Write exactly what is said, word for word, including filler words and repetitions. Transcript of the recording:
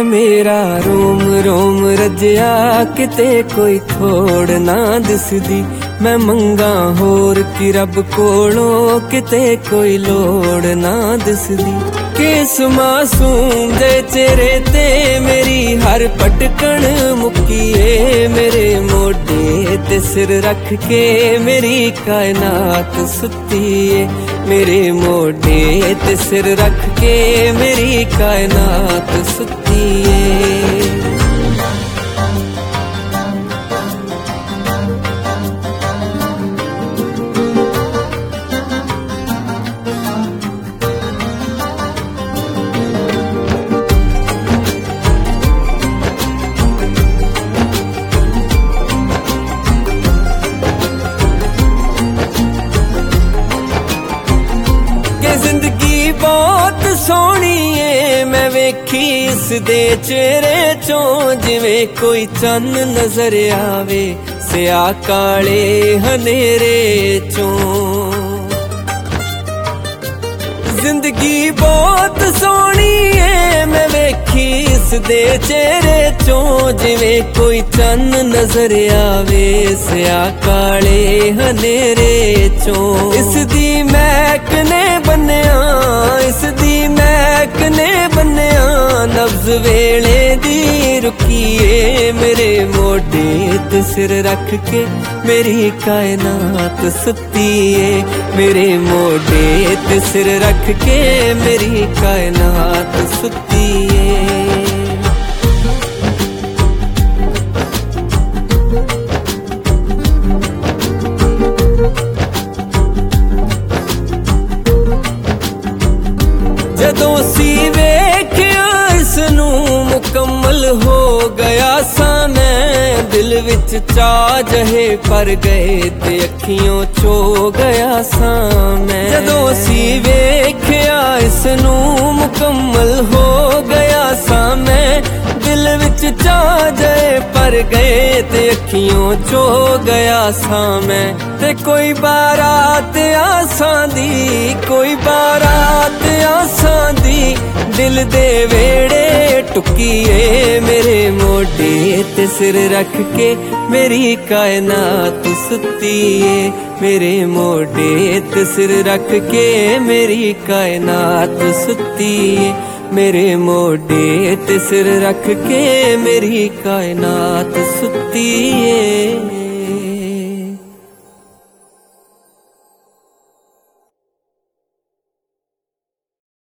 मेरा रोम रोम रजिया किते कोई थोड़ ना दिसदी। मैं मंगा होर कि रब कोलों किते कोई लोड़ ना दिसदी। किस मासूम दे चेहरे ते मेरी हर पटकन मुक्कीए। मेरे मोढे ते सिर रख के मेरी कायनात सुत्तीए। मेरे मोढे ते सिर रख के मेरी कायनात सुत्तीए। जिंदगी बहुत सोहनी है मैं वेखी इस दे चेहरे चों। जिवें कोई चन्न नजर आवे सिया काले हनेरे चों। जिंदगी बहुत सोहनी है मैं वेखी इस दे चेहरे चों। जिवें कोई चन्न नजर आवे सिया काले हनेरे चों। इस दी महक ने बन्निया इस दी महक ने बन्निया नब्ज वेले दी रुकीए। मेरे मोढे ते सिर रख के मेरी कायनात सुत्तीए। मेरे मोढे ते सिर रख के मेरी कायनात सुत्तीए। जदों सी वेख्या इसनू मुकम्मल हो गया सा मैं। दिल विच चा जहे पर गए ते अखियों चो गया सा मैं। जदों सी वेख्या इसनू मुकम्मल हो गया सा मैं। दिल विच चा जहे पर गए ते अखियों चो गया सा मैं। ते कोई बारात आसां दी कोई बारात आसां दी दिल दे वेड़े टुकीए। मेरे मोढे ते सिर रख के मेरी कायनात सुत्तीए। मेरे मोढे ते सिर रख के मेरी कायनात सुत्तीए। मेरे मोढे ते सिर रख के मेरी कायनात सुत्तीए।